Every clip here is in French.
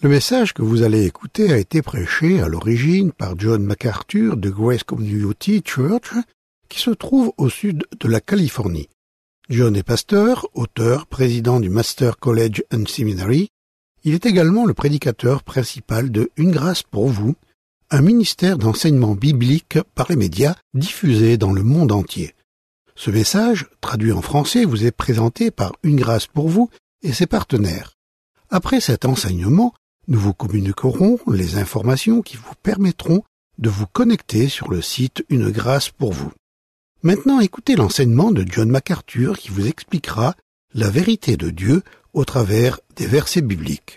Le message que vous allez écouter a été prêché à l'origine par John MacArthur de Grace Community Church, qui se trouve au sud de la Californie. John est pasteur, auteur, président du Master College and Seminary. Il est également le prédicateur principal de Une grâce pour vous, un ministère d'enseignement biblique par les médias diffusé dans le monde entier. Ce message, traduit en français, vous est présenté par Une grâce pour vous et ses partenaires. Après cet enseignement, nous vous communiquerons les informations qui vous permettront de vous connecter sur le site Une grâce pour vous. Maintenant, écoutez l'enseignement de John MacArthur qui vous expliquera la vérité de Dieu au travers des versets bibliques.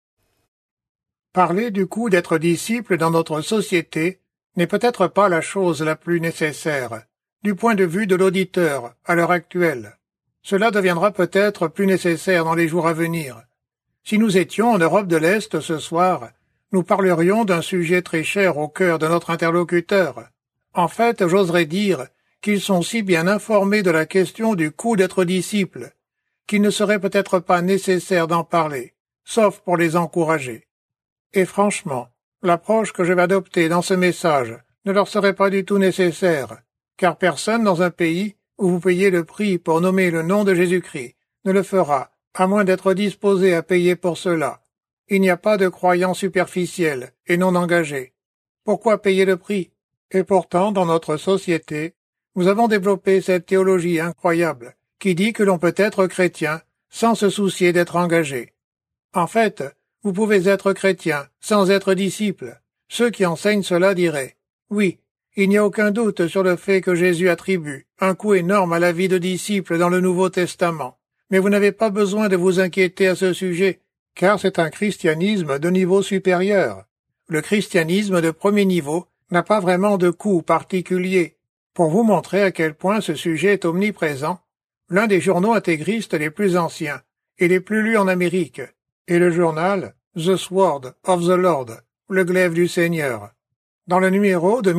Parler du coup d'être disciple dans notre société n'est peut-être pas la chose la plus nécessaire, du point de vue de l'auditeur, à l'heure actuelle. Cela deviendra peut-être plus nécessaire dans les jours à venir. Si nous étions en Europe de l'Est ce soir, nous parlerions d'un sujet très cher au cœur de notre interlocuteur. En fait, j'oserais dire qu'ils sont si bien informés de la question du coup d'être disciple, qu'il ne serait peut-être pas nécessaire d'en parler, sauf pour les encourager. Et franchement, l'approche que je vais adopter dans ce message ne leur serait pas du tout nécessaire, car personne dans un pays où vous payez le prix pour nommer le nom de Jésus-Christ ne le fera, à moins d'être disposé à payer pour cela. Il n'y a pas de croyants superficiels et non engagés. Pourquoi payer le prix? Et pourtant, dans notre société, nous avons développé cette théologie incroyable qui dit que l'on peut être chrétien sans se soucier d'être engagé. En fait, vous pouvez être chrétien sans être disciple. Ceux qui enseignent cela diraient « Oui, il n'y a aucun doute sur le fait que Jésus attribue un coût énorme à la vie de disciple dans le Nouveau Testament. Mais vous n'avez pas besoin de vous inquiéter à ce sujet, car c'est un christianisme de niveau supérieur. Le christianisme de premier niveau n'a pas vraiment de coût particulier. Pour vous montrer à quel point ce sujet est omniprésent, l'un des journaux intégristes les plus anciens et les plus lus en Amérique est le journal The Sword of the Lord, le glaive du Seigneur. Dans le numéro de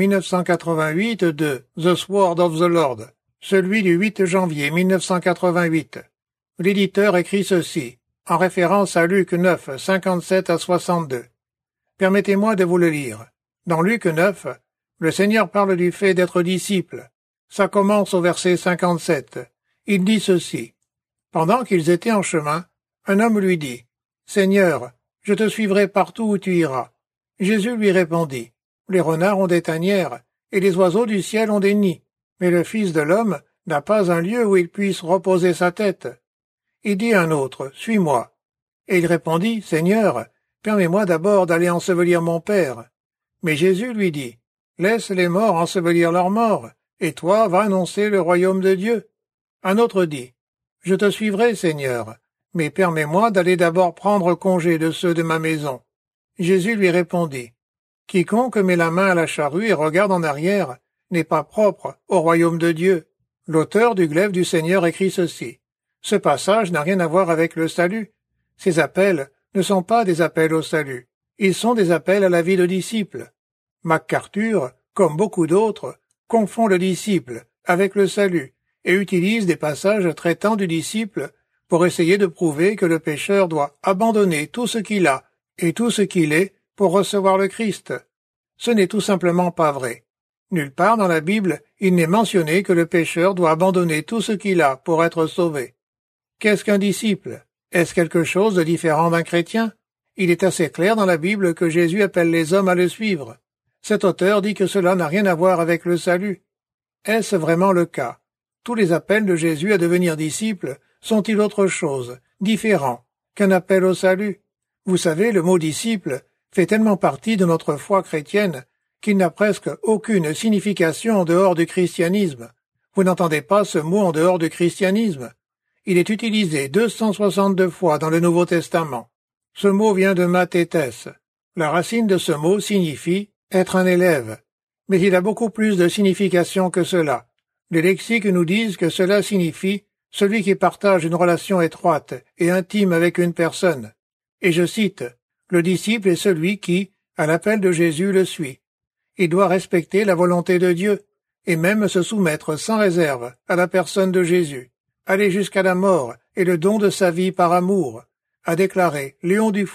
1988 de The Sword of the Lord, celui du 8 janvier 1988, l'éditeur écrit ceci, en référence à Luc 9, 57 à 62. Permettez-moi de vous le lire. Dans Luc 9, le Seigneur parle du fait d'être disciple. Ça commence au verset 57. Il dit ceci. Pendant qu'ils étaient en chemin, un homme lui dit, « Seigneur, je te suivrai partout où tu iras. » Jésus lui répondit, « Les renards ont des tanières, et les oiseaux du ciel ont des nids, mais le Fils de l'homme n'a pas un lieu où il puisse reposer sa tête. » Il dit à un autre, « Suis-moi. » Et il répondit, « Seigneur, permets-moi d'abord d'aller ensevelir mon père. » Mais Jésus lui dit, « Laisse les morts ensevelir leurs morts, et toi va annoncer le royaume de Dieu. » Un autre dit, « Je te suivrai, Seigneur, mais permets-moi d'aller d'abord prendre congé de ceux de ma maison. » Jésus lui répondit, « Quiconque met la main à la charrue et regarde en arrière n'est pas propre au royaume de Dieu. » L'auteur du glaive du Seigneur écrit ceci. Ce passage n'a rien à voir avec le salut. Ces appels ne sont pas des appels au salut. Ils sont des appels à la vie de disciple. MacArthur, comme beaucoup d'autres, confond le disciple avec le salut et utilise des passages traitant du disciple pour essayer de prouver que le pécheur doit abandonner tout ce qu'il a et tout ce qu'il est pour recevoir le Christ. Ce n'est tout simplement pas vrai. Nulle part dans la Bible il n'est mentionné que le pécheur doit abandonner tout ce qu'il a pour être sauvé. Qu'est-ce qu'un disciple? Est-ce quelque chose de différent d'un chrétien? Il est assez clair dans la Bible que Jésus appelle les hommes à le suivre. Cet auteur dit que cela n'a rien à voir avec le salut. Est-ce vraiment le cas? Tous les appels de Jésus à devenir disciple sont-ils autre chose, différent, qu'un appel au salut? Vous savez, le mot disciple fait tellement partie de notre foi chrétienne qu'il n'a presque aucune signification en dehors du christianisme. Vous n'entendez pas ce mot en dehors du christianisme. Il est utilisé 262 fois dans le Nouveau Testament. Ce mot vient de mathétes. La racine de ce mot signifie être un élève. Mais il a beaucoup plus de signification que cela. Les lexiques nous disent que cela signifie celui qui partage une relation étroite et intime avec une personne. Et je cite, « Le disciple est celui qui, à l'appel de Jésus, le suit. Il doit respecter la volonté de Dieu et même se soumettre sans réserve à la personne de Jésus, aller jusqu'à la mort et le don de sa vie par amour, a déclaré Léon Dufour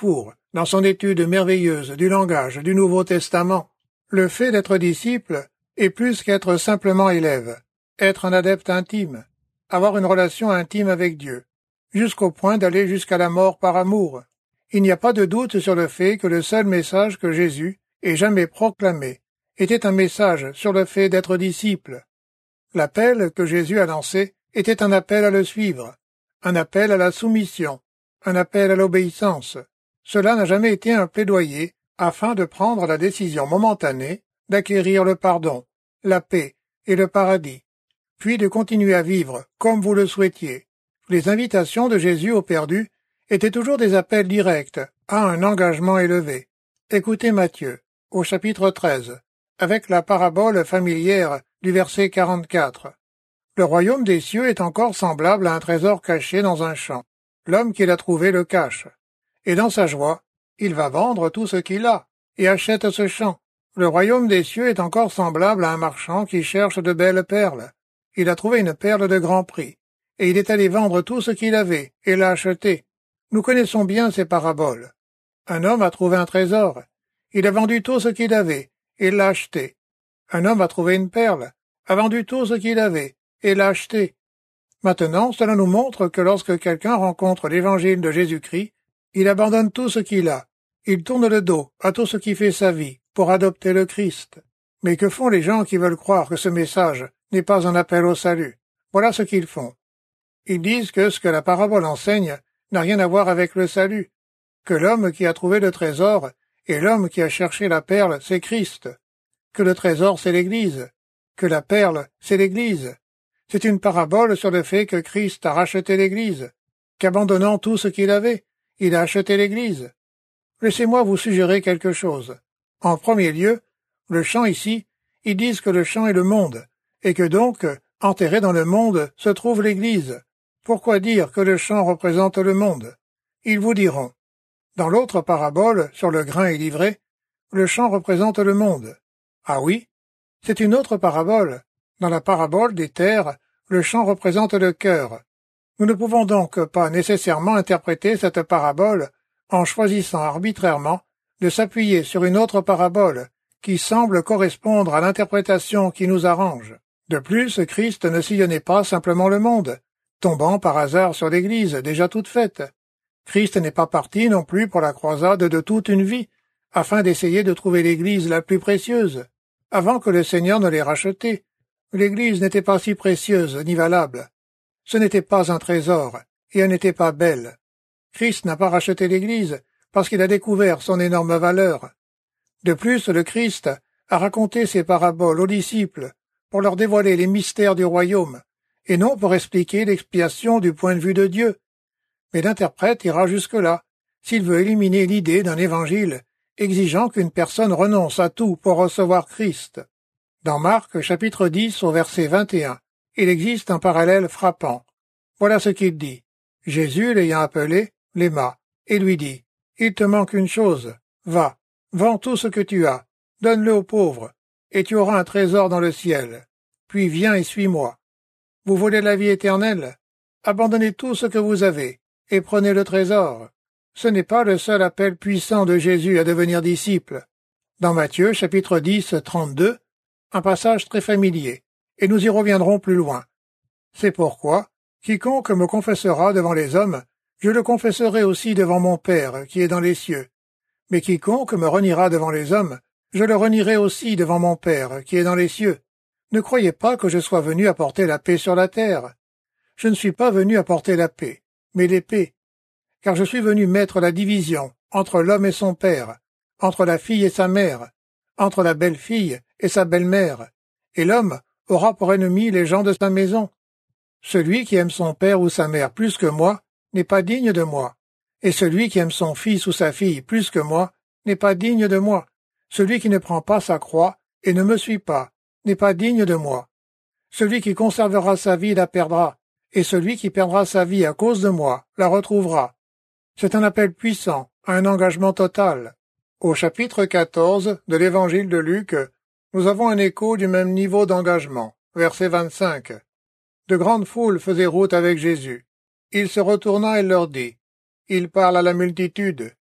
dans son étude merveilleuse du langage du Nouveau Testament. Le fait d'être disciple est plus qu'être simplement élève, être un adepte intime, avoir une relation intime avec Dieu, jusqu'au point d'aller jusqu'à la mort par amour. Il n'y a pas de doute sur le fait que le seul message que Jésus ait jamais proclamé était un message sur le fait d'être disciple. L'appel que Jésus a lancé était un appel à le suivre, un appel à la soumission, un appel à l'obéissance. Cela n'a jamais été un plaidoyer afin de prendre la décision momentanée d'acquérir le pardon, la paix et le paradis, puis de continuer à vivre comme vous le souhaitiez. Les invitations de Jésus aux perdus étaient toujours des appels directs à un engagement élevé. Écoutez Matthieu, au chapitre 13, avec la parabole familière du verset 44. Le royaume des cieux est encore semblable à un trésor caché dans un champ. L'homme qui l'a trouvé le cache. Et dans sa joie, il va vendre tout ce qu'il a et achète ce champ. Le royaume des cieux est encore semblable à un marchand qui cherche de belles perles. Il a trouvé une perle de grand prix, et il est allé vendre tout ce qu'il avait et l'a acheté. Nous connaissons bien ces paraboles. Un homme a trouvé un trésor. Il a vendu tout ce qu'il avait et l'a acheté. Un homme a trouvé une perle, a vendu tout ce qu'il avait et l'a acheté. Maintenant, cela nous montre que lorsque quelqu'un rencontre l'évangile de Jésus-Christ, il abandonne tout ce qu'il a. Il tourne le dos à tout ce qui fait sa vie pour adopter le Christ. Mais que font les gens qui veulent croire que ce message n'est pas un appel au salut? Voilà ce qu'ils font. Ils disent que ce que la parabole enseigne n'a rien à voir avec le salut, que l'homme qui a trouvé le trésor et l'homme qui a cherché la perle, c'est Christ, que le trésor, c'est l'Église, que la perle, c'est l'Église. C'est une parabole sur le fait que Christ a racheté l'Église, qu'abandonnant tout ce qu'il avait, il a acheté l'Église. Laissez-moi vous suggérer quelque chose. En premier lieu, le champ ici, ils disent que le champ est le monde, et que donc, enterré dans le monde, se trouve l'Église. Pourquoi dire que le champ représente le monde? Ils vous diront. Dans l'autre parabole, sur le grain et l'ivraie, le champ représente le monde. Ah oui? C'est une autre parabole. Dans la parabole des terres, le champ représente le cœur. Nous ne pouvons donc pas nécessairement interpréter cette parabole en choisissant arbitrairement de s'appuyer sur une autre parabole qui semble correspondre à l'interprétation qui nous arrange. De plus, Christ ne sillonnait pas simplement le monde, tombant par hasard sur l'Église déjà toute faite. Christ n'est pas parti non plus pour la croisade de toute une vie, afin d'essayer de trouver l'Église la plus précieuse, avant que le Seigneur ne l'ait rachetée. L'Église n'était pas si précieuse ni valable. Ce n'était pas un trésor, et elle n'était pas belle. Christ n'a pas racheté l'Église parce qu'il a découvert son énorme valeur. De plus, le Christ a raconté ses paraboles aux disciples pour leur dévoiler les mystères du royaume, et non pour expliquer l'expiation du point de vue de Dieu. Mais l'interprète ira jusque-là, s'il veut éliminer l'idée d'un évangile exigeant qu'une personne renonce à tout pour recevoir Christ. Dans Marc, chapitre 10, au verset 21, il existe un parallèle frappant. Voilà ce qu'il dit. Jésus, l'ayant appelé, l'aima, et lui dit, « Il te manque une chose. Va, vends tout ce que tu as, donne-le aux pauvres, et tu auras un trésor dans le ciel. Puis viens et suis-moi. Vous voulez la vie éternelle? Abandonnez tout ce que vous avez, et prenez le trésor. » Ce n'est pas le seul appel puissant de Jésus à devenir disciple. Dans Matthieu, chapitre 10, 32, un passage très familier, et nous y reviendrons plus loin. C'est pourquoi, quiconque me confessera devant les hommes, je le confesserai aussi devant mon Père qui est dans les cieux. Mais quiconque me reniera devant les hommes, je le renierai aussi devant mon Père qui est dans les cieux. Ne croyez pas que je sois venu apporter la paix sur la terre. Je ne suis pas venu apporter la paix, mais l'épée. Car je suis venu mettre la division entre l'homme et son père, entre la fille et sa mère, entre la belle-fille et sa belle-mère, et l'homme aura pour ennemi les gens de sa maison. Celui qui aime son père ou sa mère plus que moi n'est pas digne de moi, et celui qui aime son fils ou sa fille plus que moi n'est pas digne de moi. Celui qui ne prend pas sa croix et ne me suit pas n'est pas digne de moi. Celui qui conservera sa vie la perdra, et celui qui perdra sa vie à cause de moi la retrouvera. C'est un appel puissant, à un engagement total. Au chapitre 14 de l'évangile de Luc, nous avons un écho du même niveau d'engagement. Verset 25. De grandes foules faisaient route avec Jésus. Il se retourna et leur dit. Il parle à la multitude.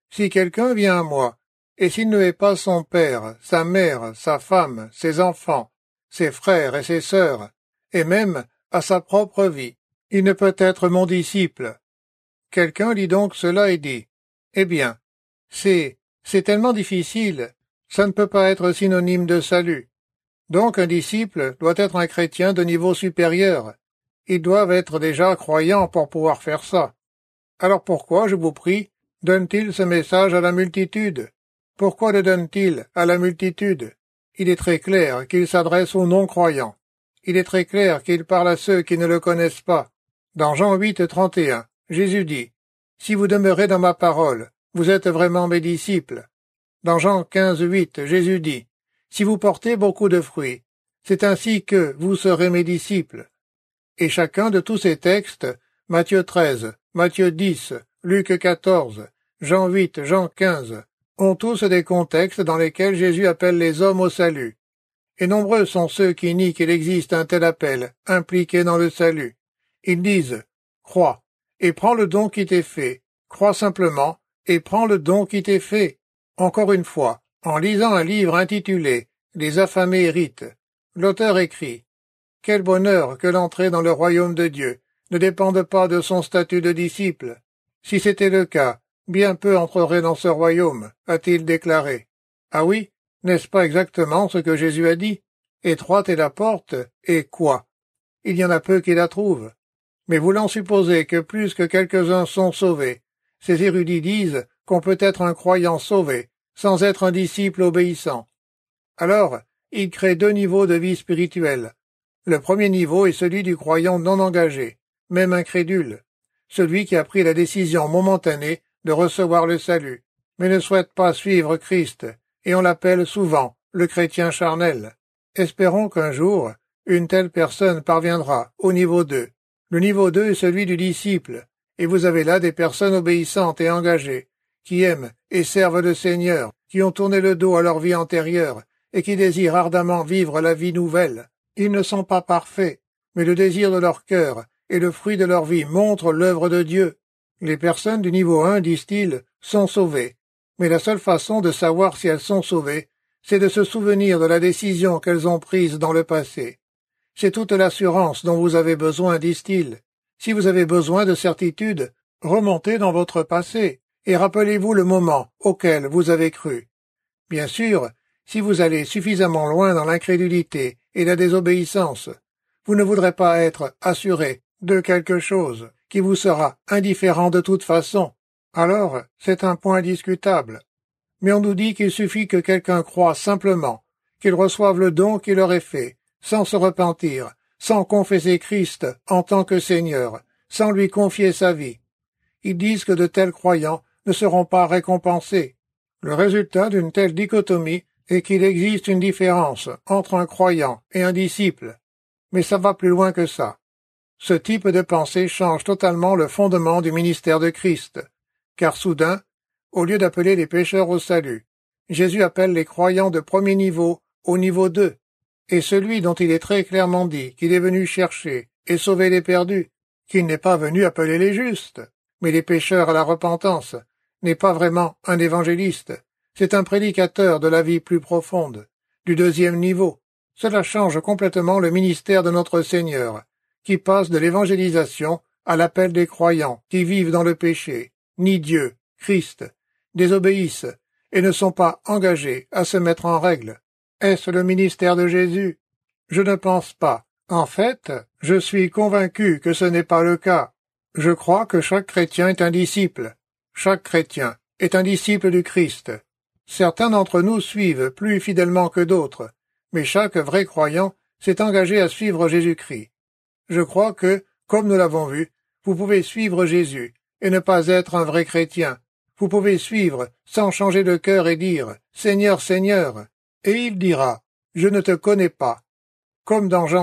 Si quelqu'un vient à moi, et s'il ne hait pas son père, sa mère, sa femme, ses enfants, ses frères et ses sœurs, et même à sa propre vie, il ne peut être mon disciple. Quelqu'un lit donc cela et dit, eh bien, c'est tellement difficile, ça ne peut pas être synonyme de salut. Donc un disciple doit être un chrétien de niveau supérieur. Ils doivent être déjà croyants pour pouvoir faire ça. Alors pourquoi, je vous prie, donne-t-il ce message à la multitude? Pourquoi le donne-t-il à la multitude? Il est très clair qu'il s'adresse aux non-croyants. Il est très clair qu'il parle à ceux qui ne le connaissent pas. Dans Jean 8:31, Jésus dit, « Si vous demeurez dans ma parole, vous êtes vraiment mes disciples. » Dans Jean 15:8, Jésus dit, « Si vous portez beaucoup de fruits, c'est ainsi que vous serez mes disciples. » Et chacun de tous ces textes, Matthieu 13, Matthieu 10, Luc 14, Jean 8, Jean 15, ont tous des contextes dans lesquels Jésus appelle les hommes au salut. Et nombreux sont ceux qui nient qu'il existe un tel appel, impliqué dans le salut. Ils disent, « Crois, et prends le don qui t'est fait. Crois simplement, et prends le don qui t'est fait. » Encore une fois, en lisant un livre intitulé « Les affamés héritent », l'auteur écrit « Quel bonheur que l'entrée dans le royaume de Dieu ne dépende pas de son statut de disciple. Si c'était le cas, bien peu entreraient dans ce royaume, a-t-il déclaré. Ah oui, n'est-ce pas exactement ce que Jésus a dit? Étroite est la porte, et quoi? Il y en a peu qui la trouvent. Mais voulant supposer que plus que quelques-uns sont sauvés, ces érudits disent qu'on peut être un croyant sauvé, sans être un disciple obéissant. Alors, ils créent deux niveaux de vie spirituelle. Le premier niveau est celui du croyant non engagé, même incrédule, celui qui a pris la décision momentanée de recevoir le salut, mais ne souhaite pas suivre Christ, et on l'appelle souvent le chrétien charnel. Espérons qu'un jour, une telle personne parviendra au niveau 2. Le niveau 2 est celui du disciple, et vous avez là des personnes obéissantes et engagées, qui aiment et servent le Seigneur, qui ont tourné le dos à leur vie antérieure, et qui désirent ardemment vivre la vie nouvelle. Ils ne sont pas parfaits, mais le désir de leur cœur et le fruit de leur vie montrent l'œuvre de Dieu. Les personnes du niveau 1, disent-ils, sont sauvées, mais la seule façon de savoir si elles sont sauvées, c'est de se souvenir de la décision qu'elles ont prise dans le passé. C'est toute l'assurance dont vous avez besoin, disent-ils. Si vous avez besoin de certitude, remontez dans votre passé et rappelez-vous le moment auquel vous avez cru. Bien sûr, si vous allez suffisamment loin dans l'incrédulité et la désobéissance, vous ne voudrez pas être assuré de quelque chose qui vous sera indifférent de toute façon. Alors, c'est un point discutable. Mais on nous dit qu'il suffit que quelqu'un croie simplement, qu'il reçoive le don qui leur est fait, sans se repentir, sans confesser Christ en tant que Seigneur, sans lui confier sa vie. Ils disent que de tels croyants ne seront pas récompensés. Le résultat d'une telle dichotomie est qu'il existe une différence entre un croyant et un disciple. Mais ça va plus loin que ça. Ce type de pensée change totalement le fondement du ministère de Christ, car soudain, au lieu d'appeler les pécheurs au salut, Jésus appelle les croyants de premier niveau au niveau 2, et celui dont il est très clairement dit qu'il est venu chercher et sauver les perdus, qu'il n'est pas venu appeler les justes, mais les pécheurs à la repentance, n'est pas vraiment un évangéliste, c'est un prédicateur de la vie plus profonde, du deuxième niveau. Cela change complètement le ministère de notre Seigneur, qui passe de l'évangélisation à l'appel des croyants qui vivent dans le péché, ni Dieu, Christ, désobéissent et ne sont pas engagés à se mettre en règle. Est-ce le ministère de Jésus? Je ne pense pas. En fait, je suis convaincu que ce n'est pas le cas. Je crois que chaque chrétien est un disciple. Chaque chrétien est un disciple du Christ. Certains d'entre nous suivent plus fidèlement que d'autres, mais chaque vrai croyant s'est engagé à suivre Jésus-Christ. Je crois que, comme nous l'avons vu, vous pouvez suivre Jésus et ne pas être un vrai chrétien. Vous pouvez suivre sans changer de cœur et dire « Seigneur, Seigneur », et il dira « Je ne te connais pas », comme dans Jean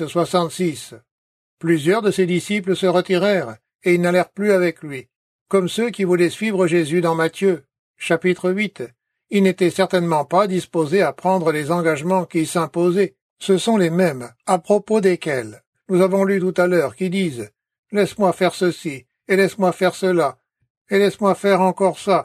6:66. Plusieurs de ses disciples se retirèrent et ils n'allèrent plus avec lui, comme ceux qui voulaient suivre Jésus dans Matthieu, chapitre 8. Ils n'étaient certainement pas disposés à prendre les engagements qui s'imposaient. Ce sont les mêmes à propos desquels nous avons lu tout à l'heure qui disent « Laisse-moi faire ceci, et laisse-moi faire cela, et laisse-moi faire encore ça.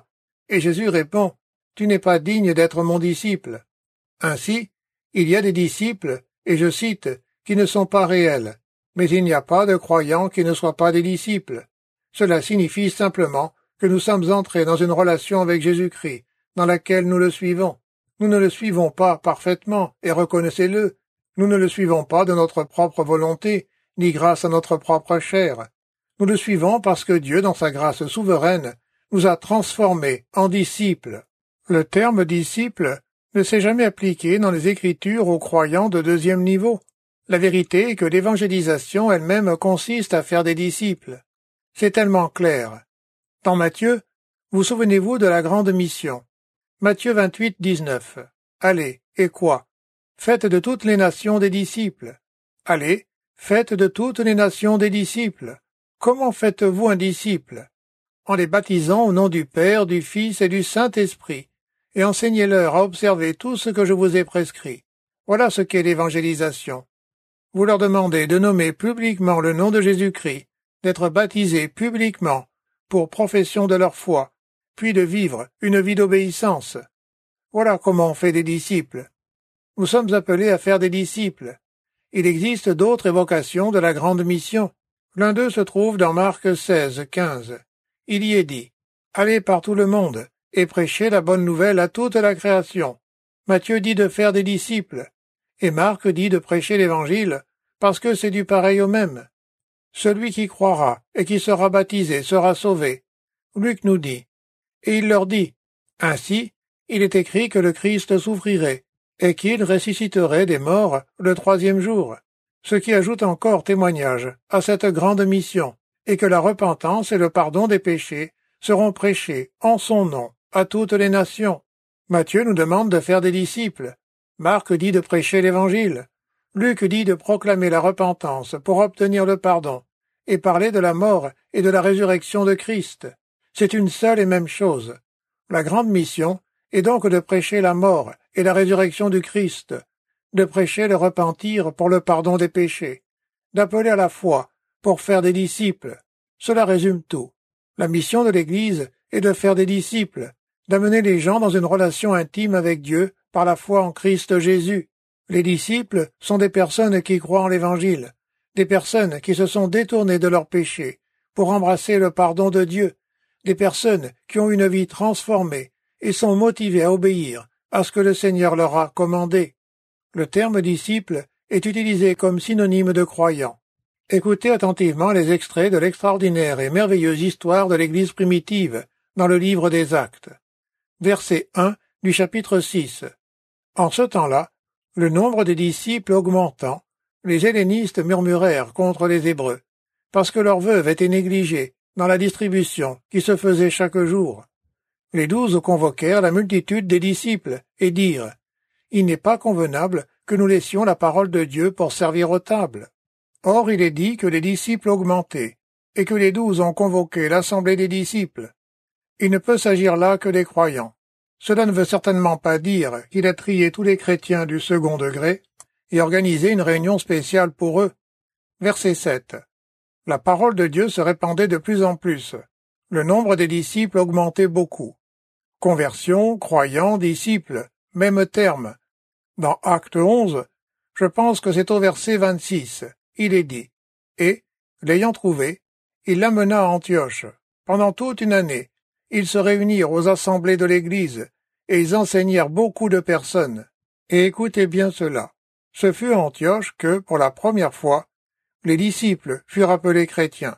Et Jésus répond, « Tu n'es pas digne d'être mon disciple. » Ainsi, il y a des disciples, et je cite, qui ne sont pas réels, mais il n'y a pas de croyants qui ne soient pas des disciples. Cela signifie simplement que nous sommes entrés dans une relation avec Jésus-Christ, dans laquelle nous le suivons. Nous ne le suivons pas parfaitement, et reconnaissez-le, nous ne le suivons pas de notre propre volonté, ni grâce à notre propre chair. Nous le suivons parce que Dieu, dans sa grâce souveraine, nous a transformés en disciples. Le terme disciple ne s'est jamais appliqué dans les Écritures aux croyants de deuxième niveau. La vérité est que l'évangélisation elle-même consiste à faire des disciples. C'est tellement clair. Dans Matthieu, vous souvenez-vous de la grande mission. Matthieu 28, 19. Allez, et quoi? Faites de toutes les nations des disciples. Allez, faites de toutes les nations des disciples. Comment faites-vous un disciple? En les baptisant au nom du Père, du Fils et du Saint-Esprit, et enseignez-leur à observer tout ce que je vous ai prescrit. Voilà ce qu'est l'évangélisation. Vous leur demandez de nommer publiquement le nom de Jésus-Christ, d'être baptisés publiquement pour profession de leur foi, puis de vivre une vie d'obéissance. Voilà comment on fait des disciples. Nous sommes appelés à faire des disciples. Il existe d'autres évocations de la grande mission. L'un d'eux se trouve dans Marc 16, 15. Il y est dit, « Allez par tout le monde, et prêchez la bonne nouvelle à toute la création. » Matthieu dit de faire des disciples, et Marc dit de prêcher l'Évangile, parce que c'est du pareil au même. Celui qui croira et qui sera baptisé sera sauvé. Luc nous dit, et il leur dit, « Ainsi, il est écrit que le Christ souffrirait, et qu'il ressusciterait des morts le troisième jour. » Ce qui ajoute encore témoignage à cette grande mission, et que la repentance et le pardon des péchés seront prêchés en son nom à toutes les nations. Matthieu nous demande de faire des disciples. Marc dit de prêcher l'Évangile. Luc dit de proclamer la repentance pour obtenir le pardon, et parler de la mort et de la résurrection de Christ. C'est une seule et même chose. La grande mission est donc de prêcher la mort et la résurrection du Christ, de prêcher le repentir pour le pardon des péchés, d'appeler à la foi pour faire des disciples. Cela résume tout. La mission de l'Église est de faire des disciples, d'amener les gens dans une relation intime avec Dieu par la foi en Christ Jésus. Les disciples sont des personnes qui croient en l'Évangile, des personnes qui se sont détournées de leurs péchés pour embrasser le pardon de Dieu, des personnes qui ont une vie transformée et sont motivées à obéir à ce que le Seigneur leur a commandé. Le terme disciple est utilisé comme synonyme de croyant. Écoutez attentivement les extraits de l'extraordinaire et merveilleuse histoire de l'Église primitive dans le livre des Actes. Verset 1 du chapitre 6. En ce temps-là, le nombre des disciples augmentant, les hellénistes murmurèrent contre les Hébreux, parce que leurs veuves étaient négligées dans la distribution qui se faisait chaque jour. Les 12 convoquèrent la multitude des disciples et dirent « Il n'est pas convenable que nous laissions la parole de Dieu pour servir aux tables. » Or il est dit que les disciples augmentaient, et que les 12 ont convoqué l'assemblée des disciples. Il ne peut s'agir là que des croyants. Cela ne veut certainement pas dire qu'il a trié tous les chrétiens du second degré et organisé une réunion spéciale pour eux. Verset 7. La parole de Dieu se répandait de plus en plus. Le nombre des disciples augmentait beaucoup. Conversion, croyants, disciples, même terme. Dans Acte 11, je pense que c'est au verset 26, il est dit « Et, l'ayant trouvé, il l'amena à Antioche. Pendant toute une année, ils se réunirent aux assemblées de l'Église, et ils enseignèrent beaucoup de personnes. Et écoutez bien cela. Ce fut à Antioche que, pour la première fois, les disciples furent appelés chrétiens.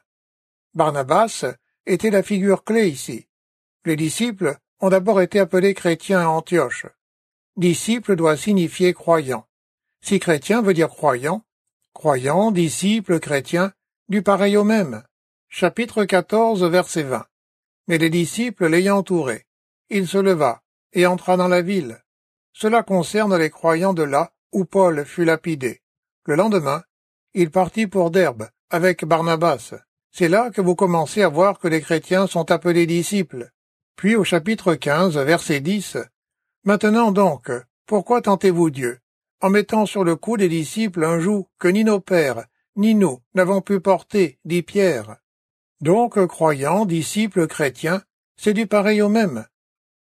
Barnabas était la figure clé ici. Les disciples ont d'abord été appelés chrétiens à Antioche. Disciple doit signifier croyant. Si chrétien veut dire croyant, croyant, disciple, chrétien, du pareil au même. Chapitre 14, verset 20. Mais les disciples l'ayant entouré, il se leva et entra dans la ville. Cela concerne les croyants de là où Paul fut lapidé. Le lendemain, il partit pour Derbe avec Barnabas. C'est là que vous commencez à voir que les chrétiens sont appelés disciples. Puis au chapitre 15, verset 10, « Maintenant donc, pourquoi tentez-vous Dieu, en mettant sur le cou des disciples un joug que ni nos pères, ni nous n'avons pu porter, dit Pierre. » Donc, croyants, disciples, chrétiens, c'est du pareil au même.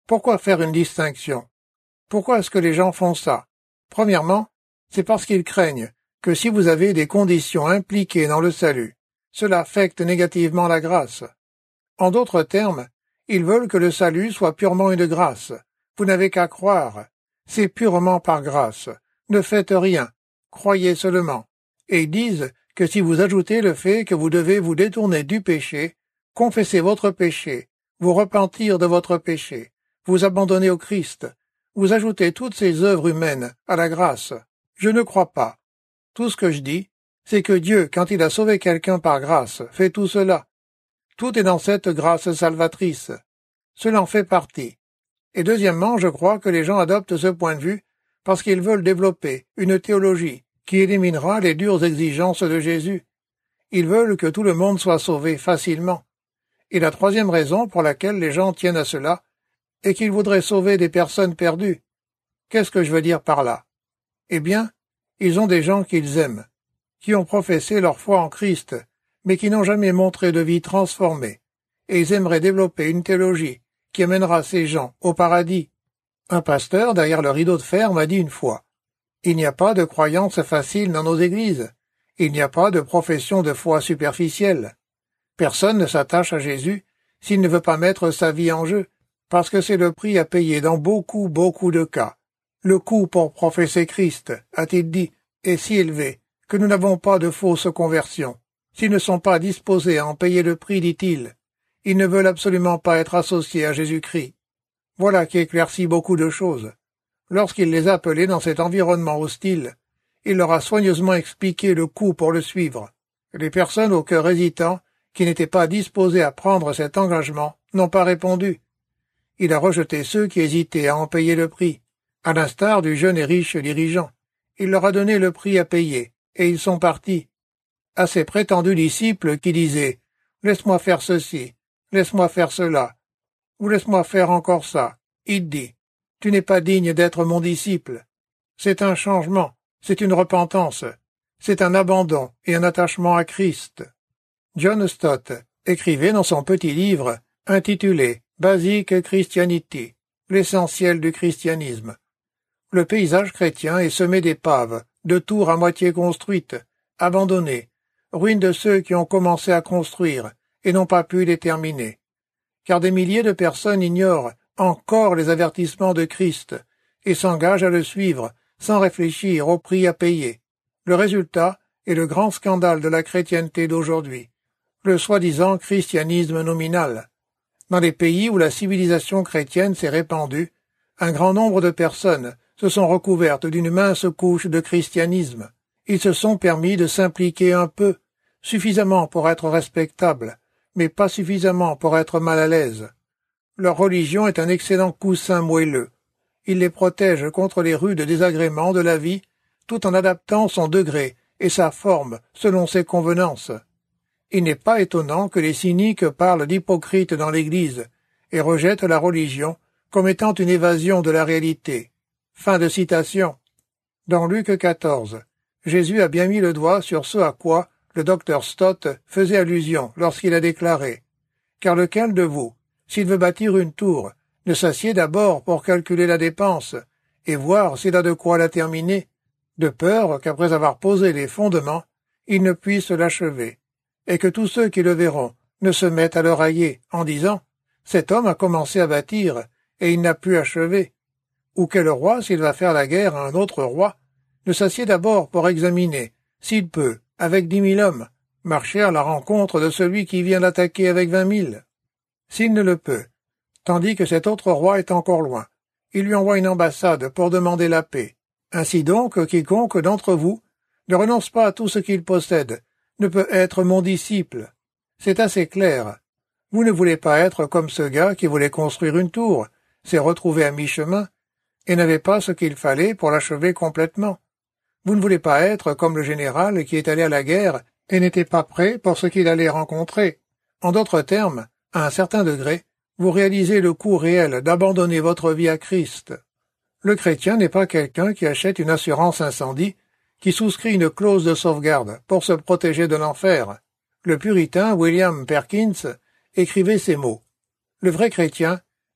Pourquoi faire une distinction? Pourquoi est-ce que les gens font ça? Premièrement, c'est parce qu'ils craignent que si vous avez des conditions impliquées dans le salut, cela affecte négativement la grâce. En d'autres termes, ils veulent que le salut soit purement une grâce. Vous n'avez qu'à croire. C'est purement par grâce. Ne faites rien. Croyez seulement. Et ils disent que si vous ajoutez le fait que vous devez vous détourner du péché, confesser votre péché, vous repentir de votre péché, vous abandonner au Christ, vous ajoutez toutes ces œuvres humaines à la grâce. Je ne crois pas. Tout ce que je dis, c'est que Dieu, quand il a sauvé quelqu'un par grâce, fait tout cela. Tout est dans cette grâce salvatrice. Cela en fait partie. Et deuxièmement, je crois que les gens adoptent ce point de vue parce qu'ils veulent développer une théologie qui éliminera les dures exigences de Jésus. Ils veulent que tout le monde soit sauvé facilement. Et la troisième raison pour laquelle les gens tiennent à cela est qu'ils voudraient sauver des personnes perdues. Qu'est-ce que je veux dire par là? Eh bien, ils ont des gens qu'ils aiment, qui ont professé leur foi en Christ, mais qui n'ont jamais montré de vie transformée, et ils aimeraient développer une théologie qui amènera ces gens au paradis. Un pasteur, derrière le rideau de fer, m'a dit une fois, « Il n'y a pas de croyance facile dans nos églises. Il n'y a pas de profession de foi superficielle. Personne ne s'attache à Jésus s'il ne veut pas mettre sa vie en jeu, parce que c'est le prix à payer dans beaucoup de cas. Le coût pour professer Christ, a-t-il dit, est si élevé que nous n'avons pas de fausses conversions. S'ils ne sont pas disposés à en payer le prix, dit-il, ils ne veulent absolument pas être associés à Jésus-Christ. » Voilà qui éclaircit beaucoup de choses. Lorsqu'il les a appelés dans cet environnement hostile, il leur a soigneusement expliqué le coût pour le suivre. Les personnes au cœur hésitant, qui n'étaient pas disposées à prendre cet engagement, n'ont pas répondu. Il a rejeté ceux qui hésitaient à en payer le prix, à l'instar du jeune et riche dirigeant. Il leur a donné le prix à payer, et ils sont partis. À ses prétendus disciples qui disaient « Laisse-moi faire ceci, laisse-moi faire cela, ou laisse-moi faire encore ça », il dit « Tu n'es pas digne d'être mon disciple. » C'est un changement, c'est une repentance, c'est un abandon et un attachement à Christ. John Stott écrivait dans son petit livre intitulé « Basic Christianity », l'essentiel du christianisme. Le paysage chrétien est semé d'épaves, de tours à moitié construites, abandonnées, ruines de ceux qui ont commencé à construire et n'ont pas pu les terminer. Car des milliers de personnes ignorent encore les avertissements de Christ et s'engagent à le suivre sans réfléchir au prix à payer. Le résultat est le grand scandale de la chrétienté d'aujourd'hui, le soi-disant christianisme nominal. Dans les pays où la civilisation chrétienne s'est répandue, un grand nombre de personnes se sont recouvertes d'une mince couche de christianisme. Ils se sont permis de s'impliquer un peu, suffisamment pour être respectables, mais pas suffisamment pour être mal à l'aise. Leur religion est un excellent coussin moelleux. Il les protège contre les rudes désagréments de la vie, tout en adaptant son degré et sa forme selon ses convenances. Il n'est pas étonnant que les cyniques parlent d'hypocrites dans l'Église et rejettent la religion comme étant une évasion de la réalité. Fin de citation. Dans Luc 14, Jésus a bien mis le doigt sur ce à quoi le docteur Stott faisait allusion lorsqu'il a déclaré « Car lequel de vous, s'il veut bâtir une tour, ne s'assied d'abord pour calculer la dépense et voir s'il a de quoi la terminer, de peur qu'après avoir posé les fondements, il ne puisse l'achever, et que tous ceux qui le verront ne se mettent à le railler en disant « Cet homme a commencé à bâtir, et il n'a pu achever ». Ou quel roi, s'il va faire la guerre à un autre roi, ne s'assied d'abord pour examiner, s'il peut, avec 10 000 hommes, marcher à la rencontre de celui qui vient l'attaquer avec 20 000. S'il ne le peut, tandis que cet autre roi est encore loin, il lui envoie une ambassade pour demander la paix. Ainsi donc, quiconque d'entre vous ne renonce pas à tout ce qu'il possède, ne peut être mon disciple. C'est assez clair. Vous ne voulez pas être comme ce gars qui voulait construire une tour, s'est retrouvé à mi-chemin, et n'avait pas ce qu'il fallait pour l'achever complètement. Vous ne voulez pas être comme le général qui est allé à la guerre et n'était pas prêt pour ce qu'il allait rencontrer. En d'autres termes, à un certain degré, vous réalisez le coût réel d'abandonner votre vie à Christ. Le chrétien n'est pas quelqu'un qui achète une assurance incendie, qui souscrit une clause de sauvegarde pour se protéger de l'enfer. Le puritain William Perkins écrivait ces mots. Le vrai chrétien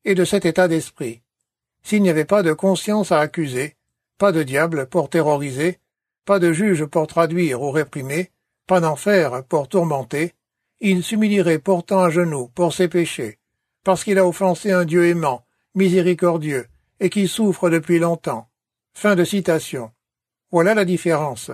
et de cet état d'esprit. S'il n'y avait pas de conscience à accuser, pas de diable pour terroriser, pas de juge pour traduire ou réprimer, pas d'enfer pour tourmenter, il s'humilierait pourtant à genoux pour ses péchés, parce qu'il a offensé un Dieu aimant, miséricordieux, et qui souffre depuis longtemps. Fin de citation. Voilà la différence.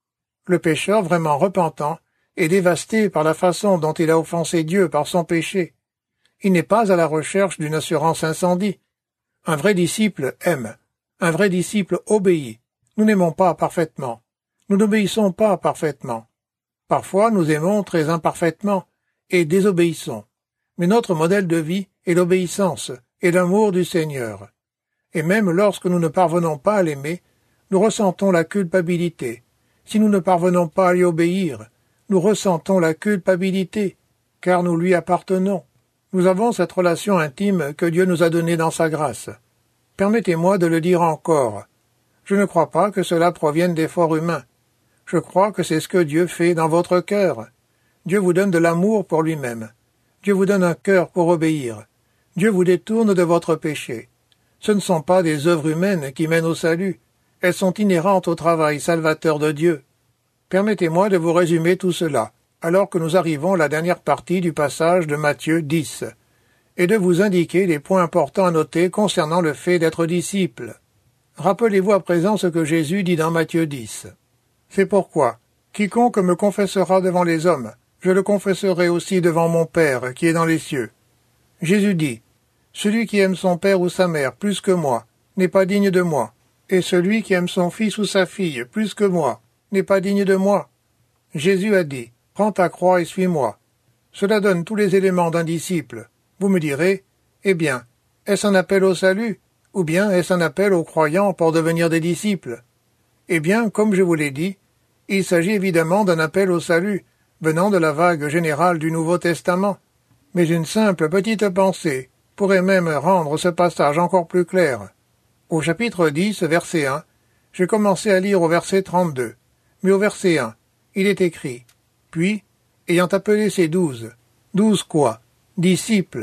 Le pécheur vraiment repentant est dévasté par la façon dont il a offensé Dieu par son péché. Il n'est pas à la recherche d'une assurance incendie. Un vrai disciple aime. Un vrai disciple obéit. Nous n'aimons pas parfaitement. Nous n'obéissons pas parfaitement. Parfois nous aimons très imparfaitement et désobéissons. Mais notre modèle de vie est l'obéissance et l'amour du Seigneur. Et même lorsque nous ne parvenons pas à l'aimer, nous ressentons la culpabilité. Si nous ne parvenons pas à lui obéir, nous ressentons la culpabilité, car nous lui appartenons. Nous avons cette relation intime que Dieu nous a donnée dans sa grâce. Permettez-moi de le dire encore. Je ne crois pas que cela provienne d'efforts humains. Je crois que c'est ce que Dieu fait dans votre cœur. Dieu vous donne de l'amour pour lui-même. Dieu vous donne un cœur pour obéir. Dieu vous détourne de votre péché. Ce ne sont pas des œuvres humaines qui mènent au salut. Elles sont inhérentes au travail salvateur de Dieu. Permettez-moi de vous résumer tout cela, alors que nous arrivons à la dernière partie du passage de Matthieu 10, et de vous indiquer les points importants à noter concernant le fait d'être disciple. Rappelez-vous à présent ce que Jésus dit dans Matthieu 10. C'est pourquoi, quiconque me confessera devant les hommes, je le confesserai aussi devant mon Père qui est dans les cieux. Jésus dit, celui qui aime son père ou sa mère plus que moi n'est pas digne de moi, et celui qui aime son fils ou sa fille plus que moi n'est pas digne de moi. Jésus a dit, prends ta croix et suis-moi. Cela donne tous les éléments d'un disciple. Vous me direz, eh bien, est-ce un appel au salut, ou bien est-ce un appel aux croyants pour devenir des disciples? Eh bien, comme je vous l'ai dit, il s'agit évidemment d'un appel au salut, venant de la vague générale du Nouveau Testament. Mais une simple petite pensée pourrait même rendre ce passage encore plus clair. Au chapitre 10, verset 1, j'ai commencé à lire au verset 32. Mais au verset 1, il est écrit, « Puis, ayant appelé ses 12, 12 quoi? Disciples. »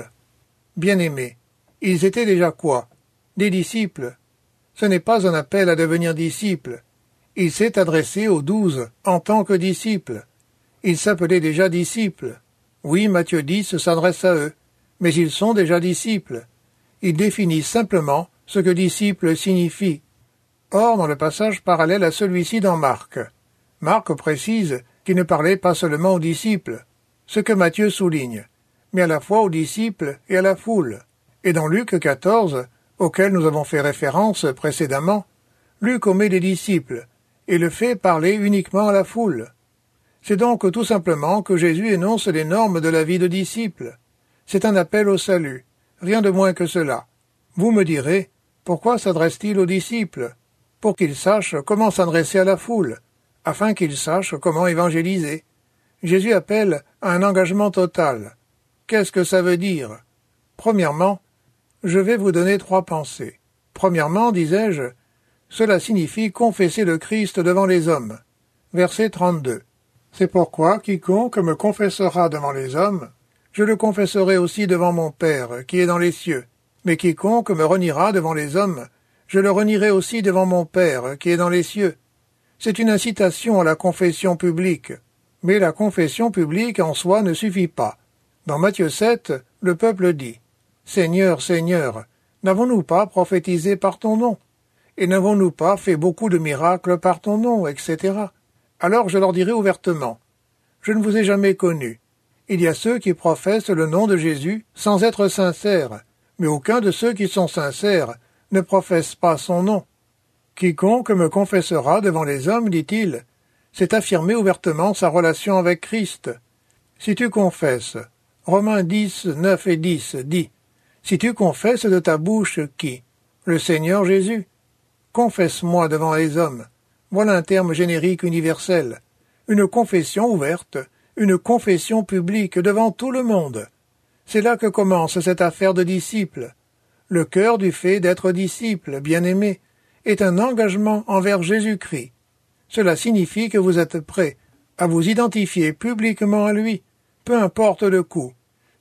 Bien-aimés, ils étaient déjà quoi? Des disciples. Ce n'est pas un appel à devenir disciples. Il s'est adressé aux 12 en tant que disciples. Ils s'appelaient déjà disciples. Oui, Matthieu 10 s'adresse à eux, mais ils sont déjà disciples. Il définit simplement ce que disciple signifie. Or, dans le passage parallèle à celui-ci dans Marc, Marc précise qu'il ne parlait pas seulement aux disciples, ce que Matthieu souligne, mais à la fois aux disciples et à la foule. Et dans Luc 14, auquel nous avons fait référence précédemment, Luc omet les disciples et le fait parler uniquement à la foule. C'est donc tout simplement que Jésus énonce les normes de la vie de disciple. C'est un appel au salut, rien de moins que cela. Vous me direz, pourquoi s'adresse-t-il aux disciples? Pour qu'ils sachent comment s'adresser à la foule, afin qu'ils sachent comment évangéliser. Jésus appelle à un engagement total. Qu'est-ce que ça veut dire? Premièrement, je vais vous donner 3 pensées. Premièrement, disais-je, cela signifie confesser le Christ devant les hommes. Verset 32. C'est pourquoi quiconque me confessera devant les hommes, je le confesserai aussi devant mon Père qui est dans les cieux. Mais quiconque me reniera devant les hommes, je le renierai aussi devant mon Père qui est dans les cieux. C'est une incitation à la confession publique. Mais la confession publique en soi ne suffit pas. Dans Matthieu 7, le peuple dit, « Seigneur, Seigneur, n'avons-nous pas prophétisé par ton nom? Et n'avons-nous pas fait beaucoup de miracles par ton nom, etc. » Alors je leur dirai ouvertement, « Je ne vous ai jamais connus. Il y a ceux qui professent le nom de Jésus sans être sincères, mais aucun de ceux qui sont sincères ne professe pas son nom. Quiconque me confessera devant les hommes, dit-il, c'est affirmer ouvertement sa relation avec Christ. Si tu confesses, Romains 10, 9 et 10 dit, si tu confesses de ta bouche qui? Le Seigneur Jésus. Confesse-moi devant les hommes. Voilà un terme générique universel. Une confession ouverte, une confession publique devant tout le monde. C'est là que commence cette affaire de disciple. Le cœur du fait d'être disciple, bien-aimé, est un engagement envers Jésus-Christ. Cela signifie que vous êtes prêt à vous identifier publiquement à lui, peu importe le coût.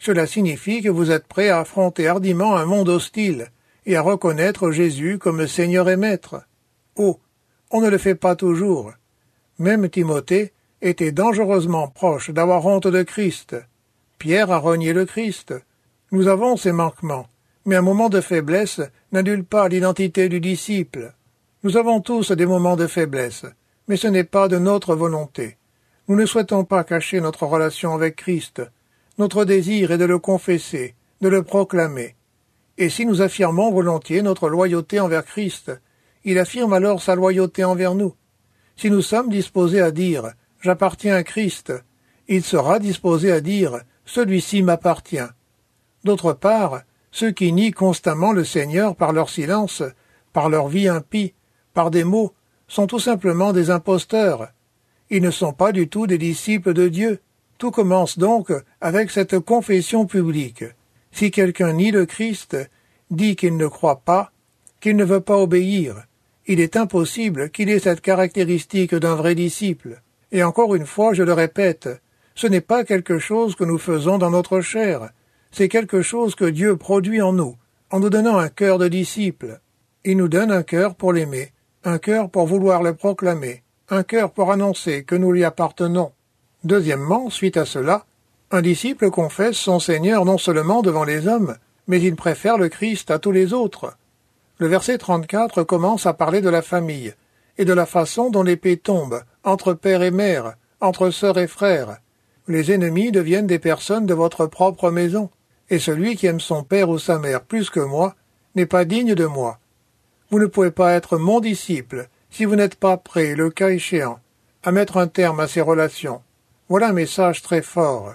Cela signifie que vous êtes prêt à affronter hardiment un monde hostile et à reconnaître Jésus comme Seigneur et Maître. Oh, on ne le fait pas toujours. Même Timothée était dangereusement proche d'avoir honte de Christ. Pierre a renié le Christ. Nous avons ces manquements, mais un moment de faiblesse n'annule pas l'identité du disciple. Nous avons tous des moments de faiblesse, mais ce n'est pas de notre volonté. Nous ne souhaitons pas cacher notre relation avec Christ. Notre désir est de le confesser, de le proclamer. Et si nous affirmons volontiers notre loyauté envers Christ, il affirme alors sa loyauté envers nous. Si nous sommes disposés à dire « J'appartiens à Christ », il sera disposé à dire « Celui-ci m'appartient ». D'autre part, ceux qui nient constamment le Seigneur par leur silence, par leur vie impie, par des mots, sont tout simplement des imposteurs. Ils ne sont pas du tout des disciples de Dieu. Tout commence donc avec cette confession publique. Si quelqu'un nie le Christ, dit qu'il ne croit pas, qu'il ne veut pas obéir, il est impossible qu'il ait cette caractéristique d'un vrai disciple. Et encore une fois, je le répète, ce n'est pas quelque chose que nous faisons dans notre chair, c'est quelque chose que Dieu produit en nous donnant un cœur de disciple. Il nous donne un cœur pour l'aimer, un cœur pour vouloir le proclamer, un cœur pour annoncer que nous lui appartenons. Deuxièmement, suite à cela, un disciple confesse son Seigneur non seulement devant les hommes, mais il préfère le Christ à tous les autres. Le verset 34 commence à parler de la famille, et de la façon dont l'épée tombe, entre père et mère, entre sœurs et frères. Les ennemis deviennent des personnes de votre propre maison, et celui qui aime son père ou sa mère plus que moi n'est pas digne de moi. Vous ne pouvez pas être mon disciple si vous n'êtes pas prêt, le cas échéant, à mettre un terme à ces relations. Voilà un message très fort,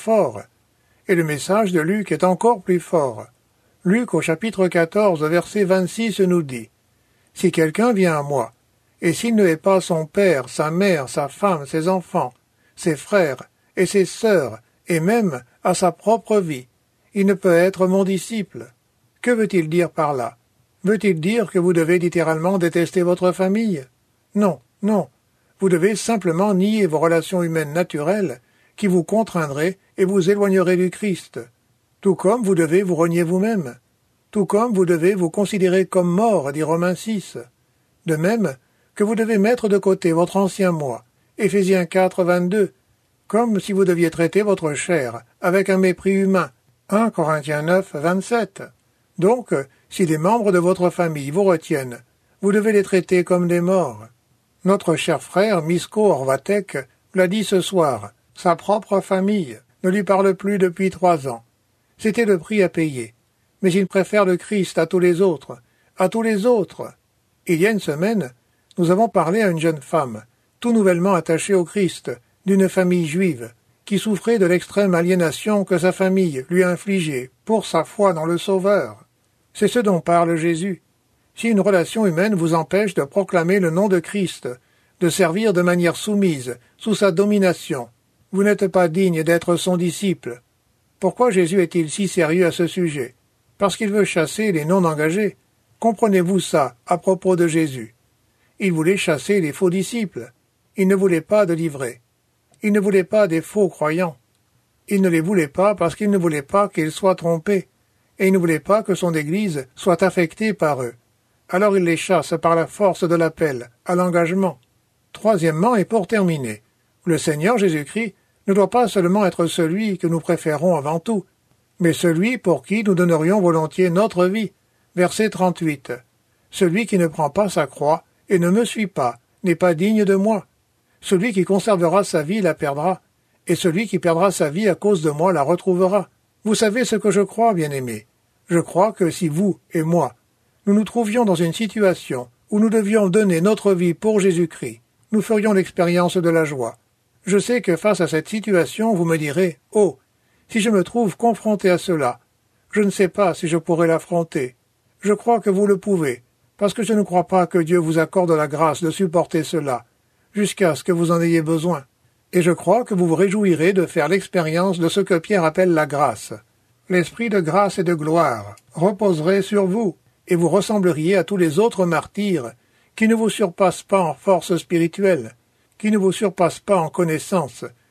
et le message de Luc est encore plus fort. Luc au chapitre 14, verset 26 nous dit « Si quelqu'un vient à moi, et s'il ne hait pas son père, sa mère, sa femme, ses enfants, ses frères et ses sœurs, et même à sa propre vie, il ne peut être mon disciple. » Que veut-il dire par là? Veut-il dire que vous devez littéralement détester votre famille? Non, non. Vous devez simplement nier vos relations humaines naturelles qui vous contraindraient et vous éloigneraient du Christ. Tout comme vous devez vous renier vous-même. Tout comme vous devez vous considérer comme mort, dit Romains 6. De même que vous devez mettre de côté votre ancien moi, Éphésiens 4, 22, comme si vous deviez traiter votre chair avec un mépris humain, 1 Corinthiens 9, 27. Donc, si des membres de votre famille vous retiennent, vous devez les traiter comme des morts. Notre cher frère Misko Horvatek l'a dit ce soir, sa propre famille ne lui parle plus depuis 3 ans. C'était le prix à payer. Mais il préfère le Christ à tous les autres, à tous les autres. Il y a une semaine, nous avons parlé à une jeune femme, tout nouvellement attachée au Christ, d'une famille juive, qui souffrait de l'extrême aliénation que sa famille lui a infligée pour sa foi dans le Sauveur. C'est ce dont parle Jésus. Si une relation humaine vous empêche de proclamer le nom de Christ, de servir de manière soumise, sous sa domination, vous n'êtes pas digne d'être son disciple. Pourquoi Jésus est-il si sérieux à ce sujet? Parce qu'il veut chasser les non-engagés. Comprenez-vous ça à propos de Jésus? Il voulait chasser les faux disciples. Il ne voulait pas de livrés. Il ne voulait pas des faux croyants. Il ne les voulait pas parce qu'il ne voulait pas qu'ils soient trompés, et il ne voulait pas que son Église soit affectée par eux. Alors il les chasse par la force de l'appel, à l'engagement. Troisièmement, et pour terminer, le Seigneur Jésus-Christ ne doit pas seulement être celui que nous préférons avant tout, mais celui pour qui nous donnerions volontiers notre vie. Verset 38. Celui qui ne prend pas sa croix et ne me suit pas n'est pas digne de moi. Celui qui conservera sa vie la perdra, et celui qui perdra sa vie à cause de moi la retrouvera. Vous savez ce que je crois, bien-aimés. Je crois que si vous et moi, nous nous trouvions dans une situation où nous devions donner notre vie pour Jésus-Christ, nous ferions l'expérience de la joie. Je sais que face à cette situation, vous me direz « Oh, si je me trouve confronté à cela, je ne sais pas si je pourrais l'affronter. » Je crois que vous le pouvez, parce que je ne crois pas que Dieu vous accorde la grâce de supporter cela, jusqu'à ce que vous en ayez besoin. Et je crois que vous vous réjouirez de faire l'expérience de ce que Pierre appelle la grâce. L'esprit de grâce et de gloire reposerait sur vous, et vous ressembleriez à tous les autres martyrs qui ne vous surpassent pas en force spirituelle, qui ne vous surpassent pas en connaissance,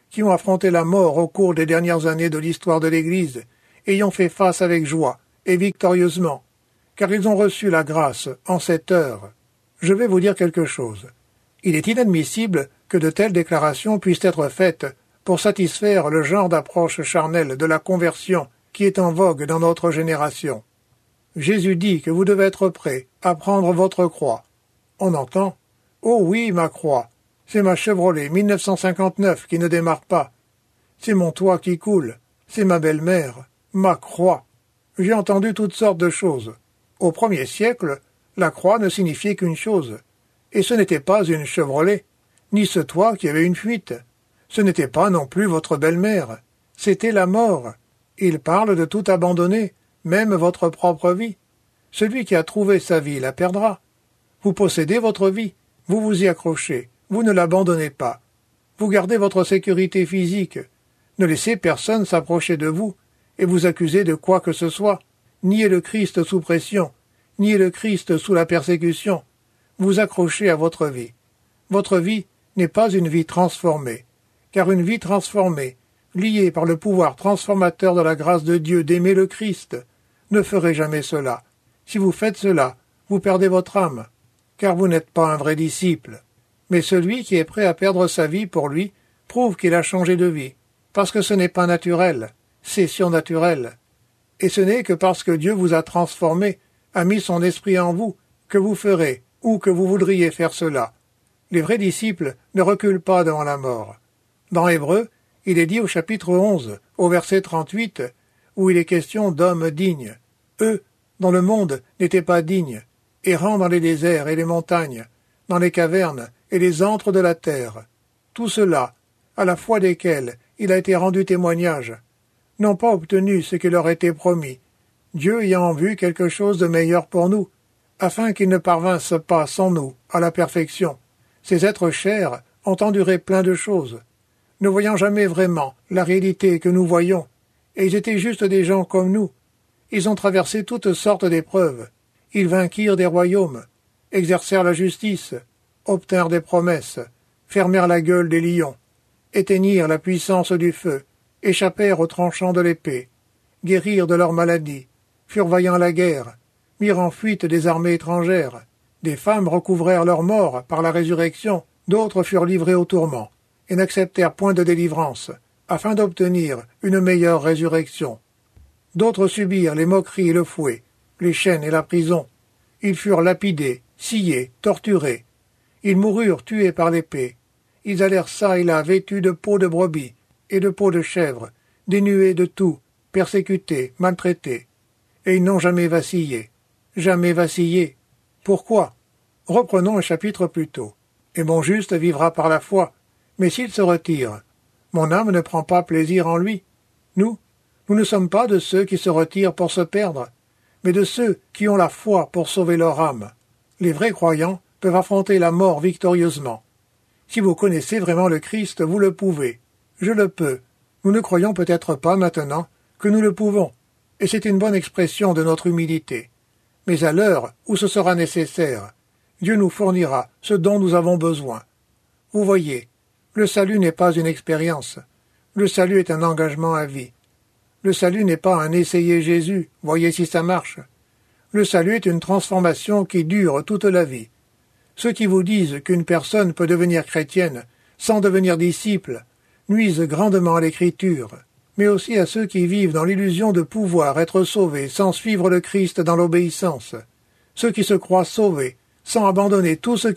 qui ont affronté la mort au cours des dernières années de l'histoire de l'Église, et y ont fait face avec joie et victorieusement, car ils ont reçu la grâce en cette heure. Je vais vous dire quelque chose. Il est inadmissible que de telles déclarations puissent être faites pour satisfaire le genre d'approche charnelle de la conversion qui est en vogue dans notre génération. Jésus dit que vous devez être prêts à prendre votre croix. On entend « Oh oui, ma croix, c'est ma Chevrolet 1959 qui ne démarre pas. C'est mon toit qui coule, c'est ma belle-mère, ma croix. » J'ai entendu toutes sortes de choses. Au 1er siècle, la croix ne signifiait qu'une chose. Et ce n'était pas une Chevrolet, ni ce toit qui avait une fuite. Ce n'était pas non plus votre belle-mère. C'était la mort. Il parle de tout abandonner, même votre propre vie. Celui qui a trouvé sa vie la perdra. Vous possédez votre vie, vous vous y accrochez, vous ne l'abandonnez pas. Vous gardez votre sécurité physique. Ne laissez personne s'approcher de vous et vous accuser de quoi que ce soit. Niez le Christ sous pression, niez le Christ sous la persécution. Vous accrochez à votre vie. Votre vie n'est pas une vie transformée, car une vie transformée, liée par le pouvoir transformateur de la grâce de Dieu d'aimer le Christ, ne ferait jamais cela. Si vous faites cela, vous perdez votre âme, car vous n'êtes pas un vrai disciple. Mais celui qui est prêt à perdre sa vie pour lui prouve qu'il a changé de vie, parce que ce n'est pas naturel, c'est surnaturel. Et ce n'est que parce que Dieu vous a transformé, a mis son esprit en vous, que vous ferez, ou que vous voudriez faire cela. Les vrais disciples ne reculent pas devant la mort. Dans Hébreux, il est dit au chapitre 11, au verset 38, où il est question d'hommes dignes. Eux, dont le monde n'était pas digne, errant dans les déserts et les montagnes, dans les cavernes et les antres de la terre. Tout cela, à la foi desquels il a été rendu témoignage, n'ont pas obtenu ce qui leur était promis, Dieu ayant en vue quelque chose de meilleur pour nous, afin qu'ils ne parvinssent pas sans nous à la perfection. Ces êtres chers ont enduré plein de choses, ne voyant jamais vraiment la réalité que nous voyons, et ils étaient juste des gens comme nous. Ils ont traversé toutes sortes d'épreuves, ils vainquirent des royaumes, exercèrent la justice, obtinrent des promesses, fermèrent la gueule des lions, éteignirent la puissance du feu, échappèrent aux tranchants de l'épée, guérirent de leurs maladies, furent vaillants à la guerre, mirent en fuite des armées étrangères, des femmes recouvrèrent leur mort par la résurrection, d'autres furent livrés au tourment, et n'acceptèrent point de délivrance, afin d'obtenir une meilleure résurrection. D'autres subirent les moqueries et le fouet, les chaînes et la prison. Ils furent lapidés, sciés, torturés. Ils moururent tués par l'épée. Ils allèrent çà et là vêtus de peaux de brebis et de peaux de chèvre, dénués de tout, persécutés, maltraités. Et ils n'ont jamais vacillé. Jamais vacillé. Pourquoi? Reprenons un chapitre plus tôt. Et mon juste vivra par la foi. Mais s'il se retire, mon âme ne prend pas plaisir en lui. Nous ne sommes pas de ceux qui se retirent pour se perdre, mais de ceux qui ont la foi pour sauver leur âme. Les vrais croyants peuvent affronter la mort victorieusement. Si vous connaissez vraiment le Christ, vous le pouvez. Je le peux. Nous ne croyons peut-être pas maintenant que nous le pouvons, et c'est une bonne expression de notre humilité. Mais à l'heure où ce sera nécessaire, Dieu nous fournira ce dont nous avons besoin. Vous voyez, le salut n'est pas une expérience. Le salut est un engagement à vie. Le salut n'est pas un essayer Jésus, voyez si ça marche. Le salut est une transformation qui dure toute la vie. Ceux qui vous disent qu'une personne peut devenir chrétienne sans devenir disciple nuisent grandement à l'Écriture, mais aussi à ceux qui vivent dans l'illusion de pouvoir être sauvés sans suivre le Christ dans l'obéissance. Ceux qui se croient sauvés sans abandonner tout ce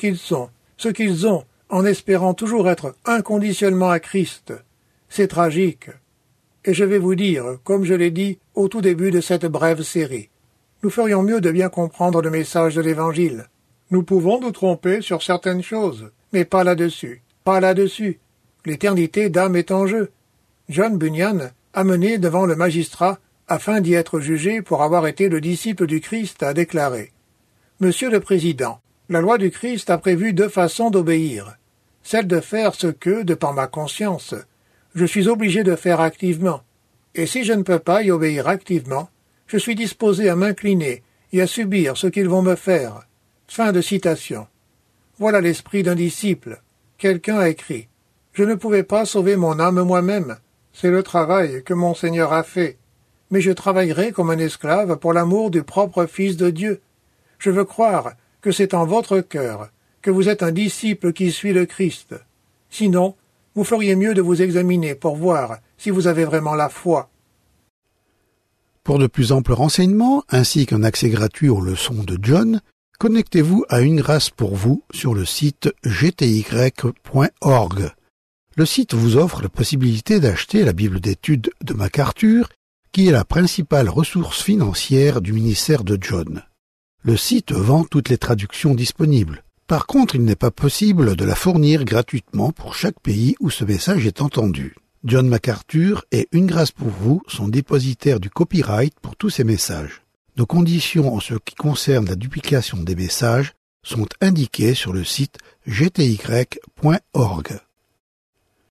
qu'ils ont, en espérant toujours être inconditionnellement à Christ. C'est tragique. Et je vais vous dire, comme je l'ai dit au tout début de cette brève série, nous ferions mieux de bien comprendre le message de l'Évangile. Nous pouvons nous tromper sur certaines choses, mais pas là-dessus. Pas là-dessus. L'éternité d'âme est en jeu. John Bunyan, amené devant le magistrat afin d'y être jugé pour avoir été le disciple du Christ, a déclaré « Monsieur le Président, la loi du Christ a prévu 2 façons d'obéir. Celle de faire ce que, de par ma conscience, je suis obligé de faire activement. Et si je ne peux pas y obéir activement, je suis disposé à m'incliner et à subir ce qu'ils vont me faire. » Fin de citation. Voilà l'esprit d'un disciple. Quelqu'un a écrit Je ne pouvais pas sauver mon âme moi-même. C'est le travail que mon Seigneur a fait. Mais je travaillerai comme un esclave pour l'amour du propre Fils de Dieu. Je veux croire que c'est en votre cœur, que vous êtes un disciple qui suit le Christ. Sinon, vous feriez mieux de vous examiner pour voir si vous avez vraiment la foi. Pour de plus amples renseignements, ainsi qu'un accès gratuit aux leçons de John, connectez-vous à Une Grâce pour vous sur le site gty.org. Le site vous offre la possibilité d'acheter la Bible d'études de MacArthur, qui est la principale ressource financière du ministère de John. Le site vend toutes les traductions disponibles. Par contre, il n'est pas possible de la fournir gratuitement pour chaque pays où ce message est entendu. John MacArthur et Une Grâce pour vous sont dépositaires du copyright pour tous ces messages. Nos conditions en ce qui concerne la duplication des messages sont indiquées sur le site gty.org.